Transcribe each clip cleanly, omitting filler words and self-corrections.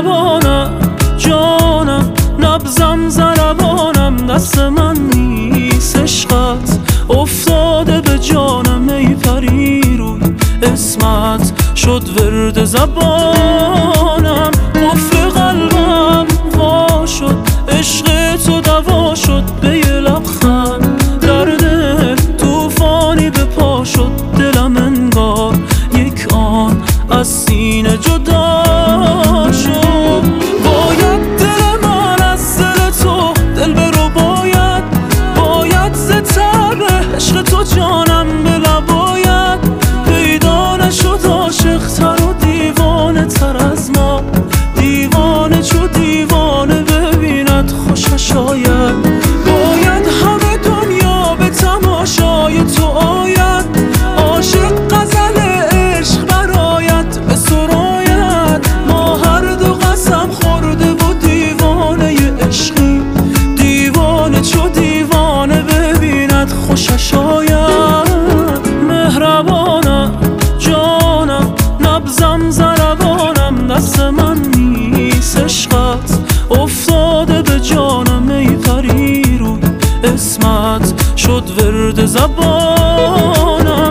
مهربانم جانم، نبضم ضربانم، دست من نیست عشقت افتاده به جانم. ای پری روی اسمت شد ورد زبانم، قفل قلبم وا شد، عشق تو دوا شد، به یه لبخند در دل توفانی به پا شد. دلم انگار یک آن از سینه جدا شد. باید دل من از دل تو دل برو، باید ز تب عشق تو جانم بلا، باید پیدا نشد عاشق تر و دیوانه تر از ما، دیوانه چو دیوانه ببیند خوشش آید. باید همه دنیا به تماشای تو آید، عاشق غزل عشق برآید به سراید. ما هر دو قسم خورده و دیوانه عشقی، دیوانه چو دیوانه ببیند خوشش آید. مهربانم جانم، نبضم ضربانم، دست من نیست عشقت افتاده به جانم. ای پری روی اسمت شد ورد زبانم.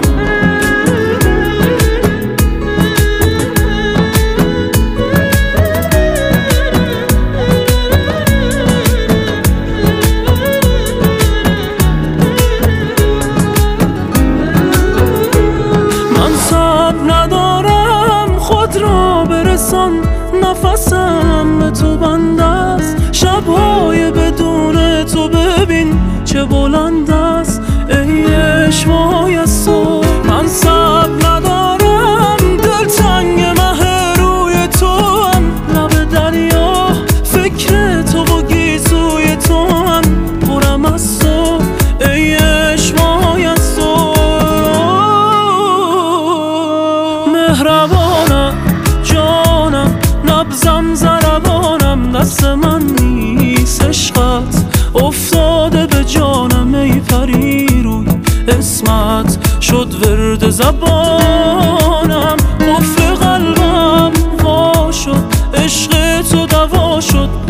من صبر ندارم خود را برسان، نفسم به تو بند است، شبهای بدون تو ببین چه بلند است. ای عشقای از تو من صبر ندارم، دلتنگ مه روی تو هم، لب دریا فکر تو و گیسوی تو هم، پرم از تو ای عشقای از تو. مهربانم جانم، نبضم ضربانم، دست من نیست عشقت افتاده به جانم. ای پری روی اسمت شد ورد زبانم، قفل قلبم وا شد، عشق تو دوا شد،